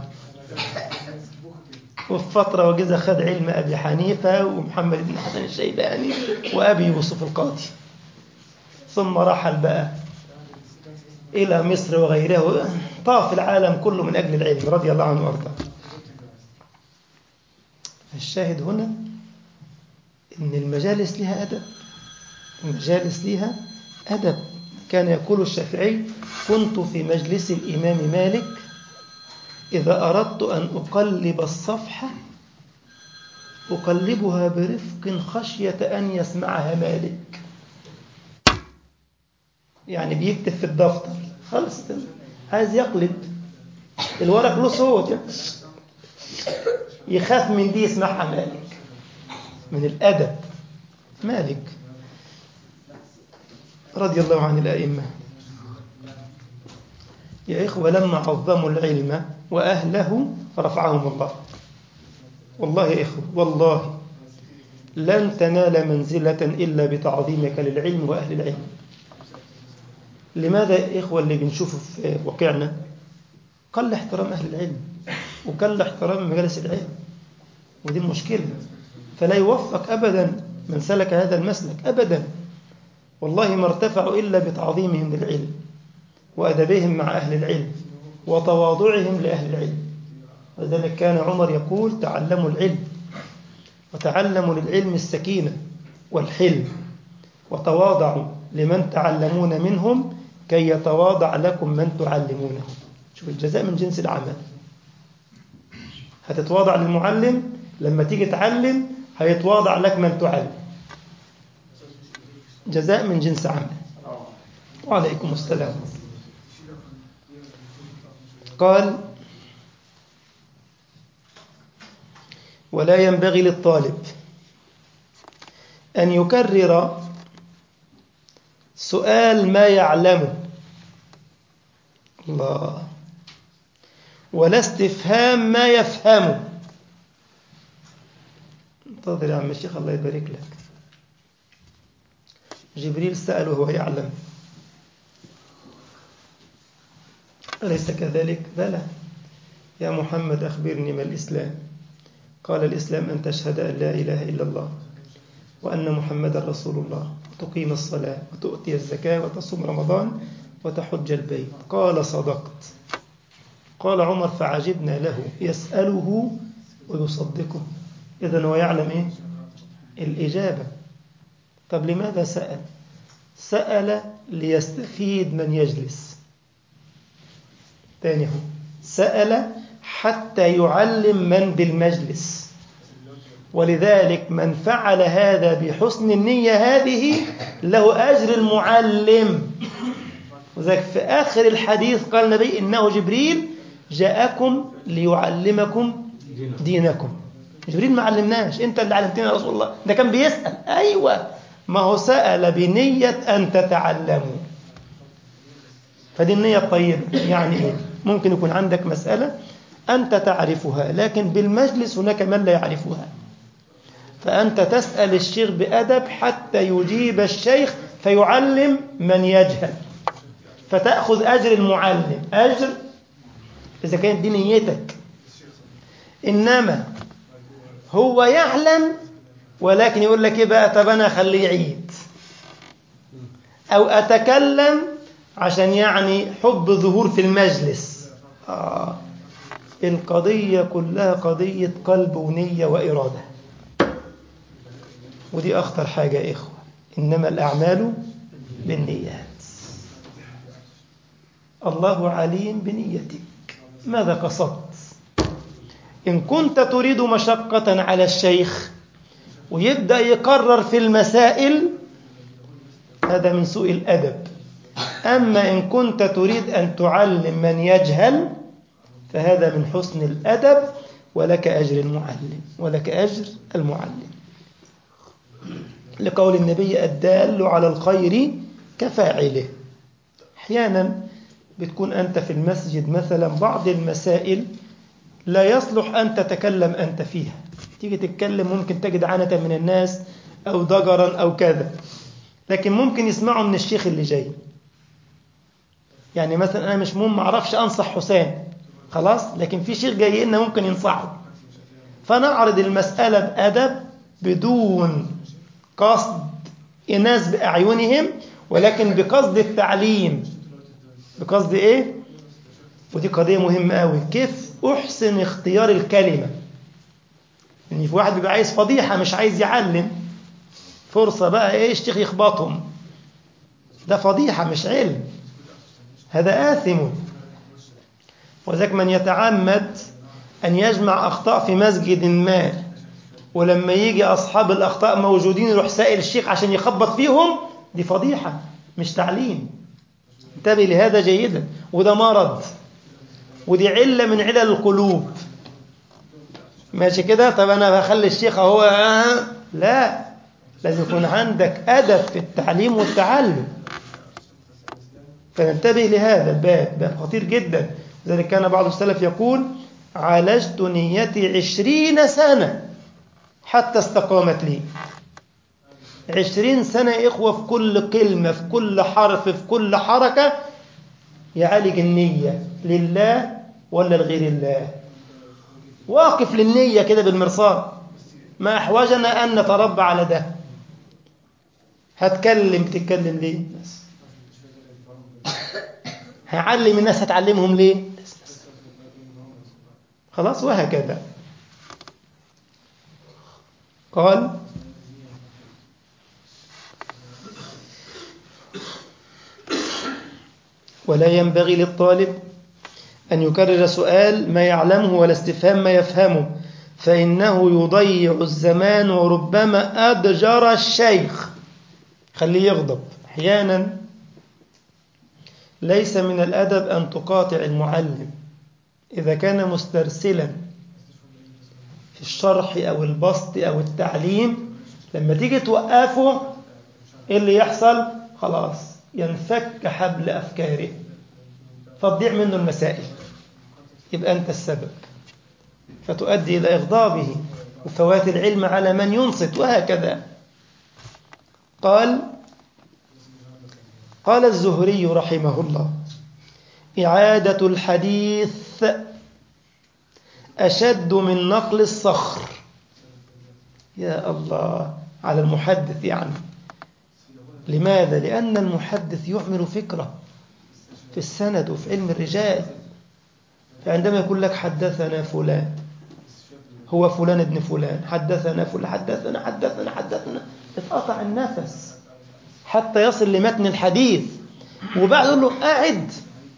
وفي فترة وجزء خد علم أبي حنيفة ومحمد بن الحسن الشيباني وأبي يوسف القاضي، ثم رحل بقى إلى مصر وغيره، طاف العالم كله من أجل العلم رضي الله عنه وأرضاه. الشاهد هنا إن المجالس لها أدب. المجالس لها أدب. كان يقول الشافعي كنت في مجلس الإمام مالك إذا أردت أن أقلب الصفحة أقلبها برفق خشية أن يسمعها مالك. يعني بيكتب في الدفتر خلص عايز يقلب الورق له صوت يخاف من دي يسمعها مالك. من الأدب مالك رضي الله عن الأئمة. يا إخوة لما عظموا العلم وأهله رفعهم الله. والله يا إخوة والله لن تنال منزلة إلا بتعظيمك للعلم وأهل العلم. لماذا يا إخوة اللي بنشوفه في واقعنا قل احترام أهل العلم وقل احترام مجالس العلم، ودي المشكلة. فلا يوفق أبدا من سلك هذا المسلك أبدا. والله ما ارتفعوا إلا بتعظيمهم للعلم وأدبهم مع أهل العلم وتواضعهم لأهل العلم. ولذلك كان عمر يقول تعلموا العلم وتعلموا للعلم السكينة والحلم وتواضعوا لمن تعلمون منهم كي يتواضع لكم من تعلمونه. شوف الجزاء من جنس العمل. هتتواضع للمعلم لما تيجي تعلم هيتواضع لك من تعلم. جزاء من جنس عمل. وعليكم السلام. قال ولا ينبغي للطالب أن يكرر سؤال ما يعلمه الله ولا استفهام ما يفهمه. انتظر يا عم الشيخ الله يبارك لك. جبريل سأل وهو يعلم، أليس كذلك؟ بلى. يا محمد أخبرني ما الإسلام؟ قال الإسلام أن تشهد أن لا إله إلا الله وأن محمد رسول الله وتقيم الصلاة وتؤتي الزكاة وتصوم رمضان وتحج البيت. قال صدقت. قال عمر فعجبنا له يسأله ويصدقه. إذن هو يعلم إيه؟ الإجابة. طب لماذا سأل؟ سأل ليستفيد من يجلس. تاني هو سأل حتى يعلم من بالمجلس، ولذلك من فعل هذا بحسن النية هذه له أجر المعلم. وذلك في آخر الحديث قال النبي إنه جبريل جاءكم ليعلمكم دينكم. جبريل ما علمناش، أنت اللي علمتنا يا رسول الله. ده كان بيسأل. أيوة، ما هو سأل بنية أن تتعلموا، فدي النية الطيبة. يعني إيه؟ ممكن يكون عندك مسألة أنت تعرفها لكن بالمجلس هناك من لا يعرفها، فأنت تسأل الشيخ بأدب حتى يجيب الشيخ فيعلم من يجهل، فتأخذ أجر المعلم، أجر إذا كانت دي نيتك. إنما هو يعلم ولكن يقول لك إيه بقى؟ طب أنا أخليه يعيد أو أتكلم عشان يعني حب ظهور في المجلس. القضية كلها قضية قلب ونية وإرادة، ودي أخطر حاجة يا إخوة. إنما الأعمال بالنيات. الله عليم بنيتك، ماذا قصدت؟ إن كنت تريد مشقة على الشيخ ويبدأ يقرر في المسائل، هذا من سوء الأدب. أما إن كنت تريد أن تعلم من يجهل فهذا من حسن الأدب، ولك أجر المعلم، ولك أجر المعلم. لقول النبي الدال على الخير كفاعله. أحيانا بتكون أنت في المسجد مثلا بعض المسائل لا يصلح أن تتكلم أنت فيها، تيجي تتكلم ممكن تجد عنة من الناس أو ضجرا أو كذا، لكن ممكن يسمعوا من الشيخ اللي جاي. يعني مثلا أنا مش مهم معرفش أنصح حسين خلاص، لكن في شيخ جاي لنا ممكن ينصحه، فنعرض المسألة بأدب بدون قصد إناس بأعينهم، ولكن بقصد التعليم. بقصد إيه؟ ودي قضية مهمة قوي، كيف أحسن اختيار الكلمة. يعني في واحد بيبقى عايز فضيحة مش عايز يعلم، فرصة بقى إيه الشيخ يخبطهم، ده فضيحة مش علم، هذا آثم. وذلك من يتعمد أن يجمع أخطاء في مسجد ما، ولما يجي أصحاب الأخطاء موجودين يروح سائل الشيخ عشان يخبط فيهم، دي فضيحة مش تعليم. انتبه لهذا جيدا، وده مرض، ودي علة من علل القلوب. ماشي كده؟ طب أنا بخلي الشيخ هو لا، لازم يكون عندك أدب في التعليم والتعلم. فننتبه لهذا الباب، باب خطير جدا. لذلك كان بعض السلف يقول عالجت نيتي 20 سنة حتى استقامت لي. 20 سنة يا إخوة، في كل كلمة في كل حرف في كل حركة يعالج النية لله ولا لغير الله. واقف للنية كده بالمرصاد. ما أحوجنا أن نتربى على ده. تتكلم ليه؟ بس هعلم الناس هتعلمهم ليه؟ خلاص، وهكذا. قال ولا ينبغي للطالب أن يكرر سؤال ما يعلمه ولا استفهام ما يفهمه، فإنه يضيع الزمان وربما أضجر الشيخ. خليه يغضب. أحيانا ليس من الأدب أن تقاطع المعلم إذا كان مسترسلا في الشرح أو البسط أو التعليم. لما تيجي توقفه إيه اللي يحصل؟ خلاص ينفك حبل أفكاره فتضيع منه المسائل، يبقى أنت السبب فتؤدي إلى إغضابه. وفوات العلم على من ينصت وهكذا. قال الزهري رحمه الله: إعادة الحديث أشد من نقل الصخر. يا الله على المحدث يعني. لماذا؟ لأن المحدث يعمل فكرة في السند وفي علم الرجال. فعندما يقول لك حدثنا فلان، هو فلان ابن فلان، حدثنا فلان، حدثنا، اتقطع النفس حتى يصل لمتن الحديث، وبعد يقول له أعد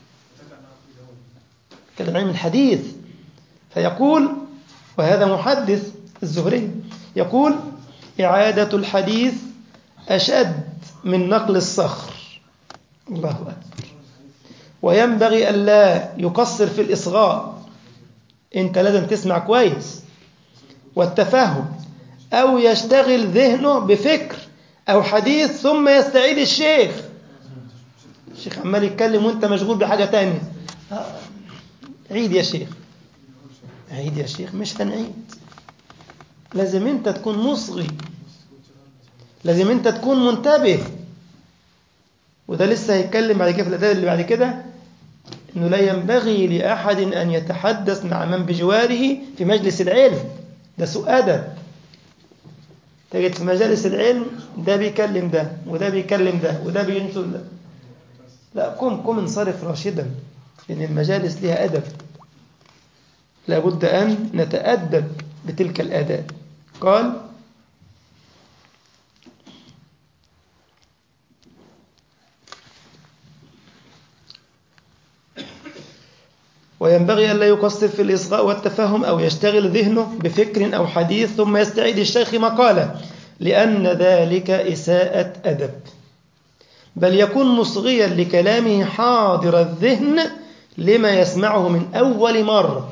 كلام علم الحديث. فيقول، وهذا محدث الزهري، يقول: إعادة الحديث أشد من نقل الصخر. الله أكبر. وينبغي ألا يقصر في الإصغاء، أنت لازم تسمع كويس، والتفهم، أو يشتغل ذهنه بفكر أو حديث ثم يستعيد الشيخ عمال يتكلم وانت مشغول بحاجة تانية. عيد يا شيخ، عيد يا شيخ. مش هنعيد. لازم انت تكون مصغي، لازم انت تكون منتبه. وده لسه هيتكلم بعد كده في الأداة اللي بعد كده، انه لا ينبغي لأحد أن يتحدث مع من بجواره في مجلس العلم. ده سوء أدب. تجد في مجالس العلم ده بيكلم ده وده بيكلم ده وده بينسل ده. لا، قم انصرف راشدا، لأن المجالس لها أدب، لابد أن نتأدب بتلك الآداب. قال: وينبغي أن لا يقصر في الإصغاء والتفهم أو يشتغل ذهنه بفكر أو حديث ثم يستعيد الشيخ مقاله، لأن ذلك إساءة أدب، بل يكون مصغيا لكلامه حاضر الذهن لما يسمعه من أول مرة.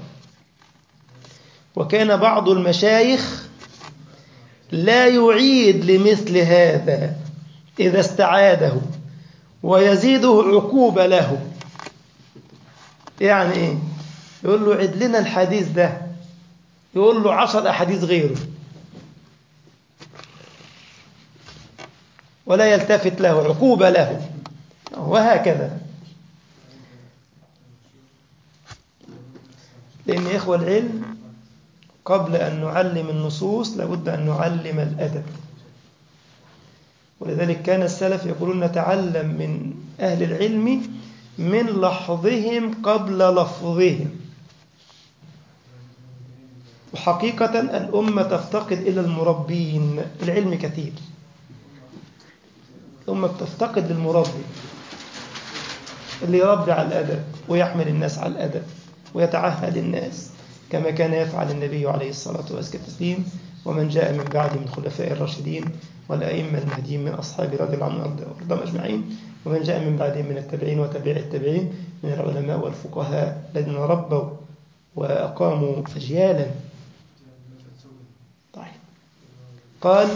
وكان بعض المشايخ لا يعيد لمثل هذا إذا استعاده، ويزيده عقوبة له. يعني إيه؟ يقول له عد لنا الحديث ده، يقول له 10 أحاديث غيره، ولا يلتفت له، عقوبة له، وهكذا. لأن إخوة العلم قبل أن نعلم النصوص لابد أن نعلم الأدب. ولذلك كان السلف يقولون: نتعلم من أهل العلم من لحظهم قبل لفظهم. وحقيقة الأمة تفتقد إلى المربين. العلم كثير، الأمة بتفتقد للمربي اللي يربي على الأدب ويحمل الناس على الأدب ويتعهد الناس كما كان يفعل النبي عليه الصلاة والتسليم ومن جاء من بعد من خلفاء الراشدين والأئمة المهديين من أصحاب رضي الله عنهم وارضاهم أجمعين، ومن جاء من بعدهم من التابعين وتابع التابعين من العلماء والفقهاء الذين ربوا وأقاموا أجيالا. طيب. قال: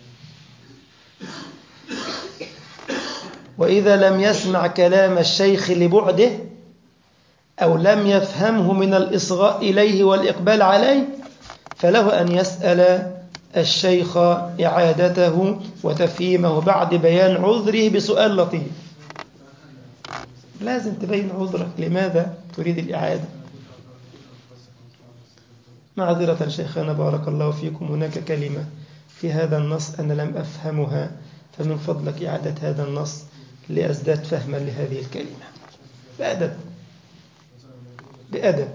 وإذا لم يسمع كلام الشيخ لبعده أو لم يفهمه من الإصغاء إليه والإقبال عليه، فله أن يسأل الشيخ إعادته وتفهيمه بعد بيان عذره بسؤال لطيف. لازم تبين عذرك، لماذا تريد الإعادة؟ معذرة شيخنا بارك الله فيكم، هناك كلمة في هذا النص أنا لم أفهمها، فمن فضلك إعادة هذا النص لأزداد فهما لهذه الكلمة. بأدب، بأدب.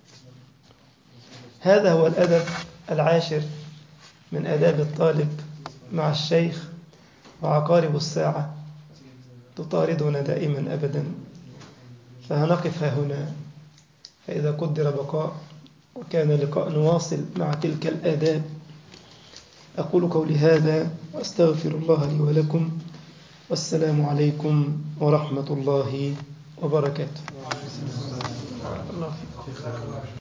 هذا هو الأدب العاشر من آداب الطالب مع الشيخ. وعقارب الساعة تطاردنا دائما أبدا، فهنقف هنا، فإذا قدر بقاء وكان لقاء نواصل مع تلك الآداب. أقول قولي هذا وأستغفر الله لي ولكم، والسلام عليكم ورحمة الله وبركاته. الله فيكم.